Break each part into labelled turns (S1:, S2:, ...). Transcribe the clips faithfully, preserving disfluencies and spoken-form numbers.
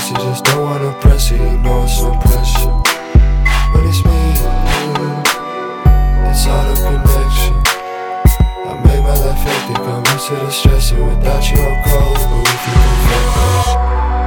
S1: guess you just don't wanna press it, you know it's no pressure. When it's me and you, it's all the connection. I made my life hectic, I'm used to the stressing. Without you I'm cold, but with you I'm focused.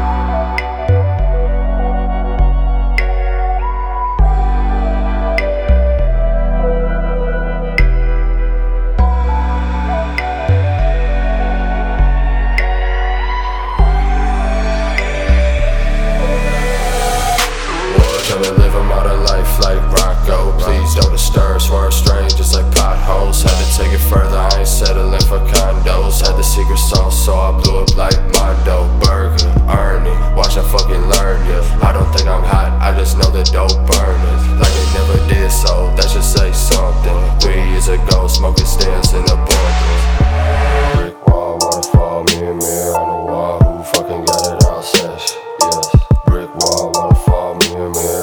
S1: Trying to live a modern life like Rocco. Please don't disturb, swear strange just like potholes. Had to take it further, I ain't settling for condos. Had the secret sauce, so I blew up like Mondo. Burger, Ernie, watch I fucking learn ya. I don't think I'm hot, I just know the dope burning. Like it never did, so that should say something. Three years ago, smoking stands in abundance. Brick wall, waterfall, me and mirror on the wall. Who fucking got it all sesh? Yes. Brick wall, waterfall, me and mirror.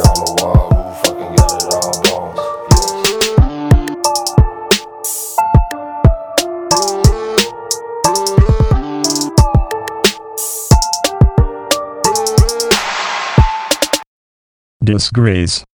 S2: Disgrace.